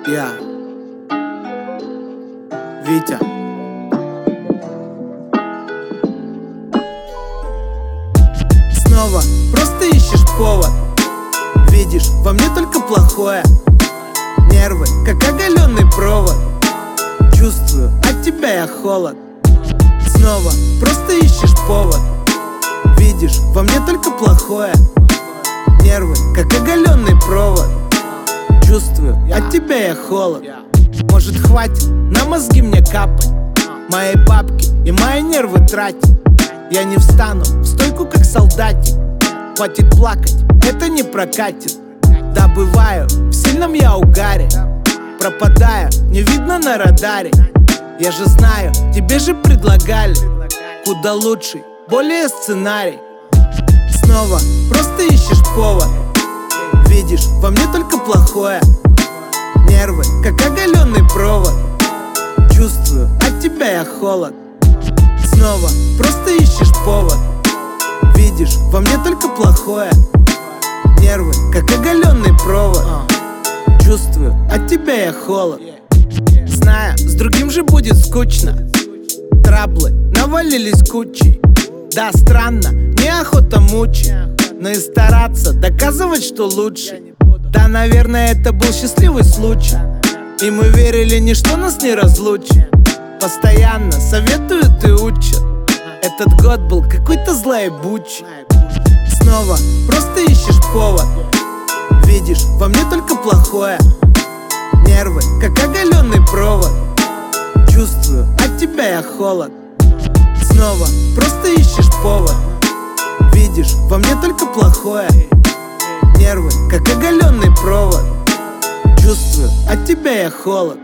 Я Витя. Снова просто ищешь повод. Видишь во мне только плохое. Нервы, как оголенный провод. Чувствую от тебя я холод. Снова просто ищешь повод. Видишь во мне только плохое. Нервы, как оголенный провод. Чувствую от тебя я холод. Может, хватит на мозги мне капать, моей бабки и мои нервы тратить. Я не встану в стойку, как солдатик. Хватит плакать, это не прокатит. Да, бываю в сильном я угаре. Пропадаю, не видно на радаре. Я же знаю, тебе же предлагали куда лучший, более сценарий. Снова просто ищешь повод. Видишь во мне только плохое. Нервы, как оголенный провод. Чувствую от тебя я холод. Снова просто ищешь повод. Видишь во мне только плохое. Нервы, как оголенный провод. Чувствую от тебя я холод. Знаю, с другим же будет скучно. Траблы навалились кучей. Да, странно, неохота мучить, но и стараться доказывать, что лучше. Да, наверное, это был счастливый случай, и мы верили, ничто нас не разлучит. Постоянно советуют и учат. Этот год был какой-то злоебучий. Снова просто ищешь повод. Видишь во мне только плохое. Нервы, как оголенный провод. Чувствую от тебя я холод. Снова просто ищешь повод. Видишь во мне только плохое. Нервы, как оголенный провод. Чувствую от тебя я холод.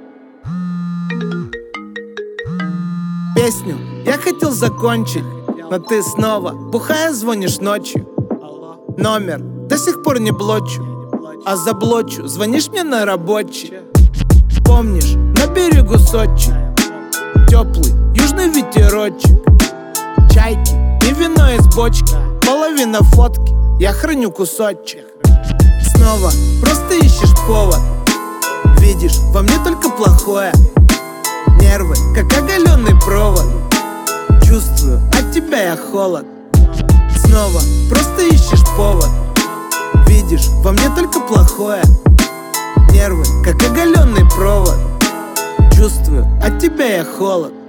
Песню я хотел закончить, но ты снова бухая звонишь ночью. Номер до сих пор не блочу, а заблочу, звонишь мне на рабочий. Помнишь, на берегу Сочи теплый южный ветерочек. Чайки и вино из бочки. Половина фотки, я храню кусочек. Снова просто ищешь повод. Видишь во мне только плохое. Нервы, как оголенный провод. Чувствую от тебя я холод. Снова просто ищешь повод. Видишь во мне только плохое. Нервы, как оголенный провод. Чувствую от тебя я холод.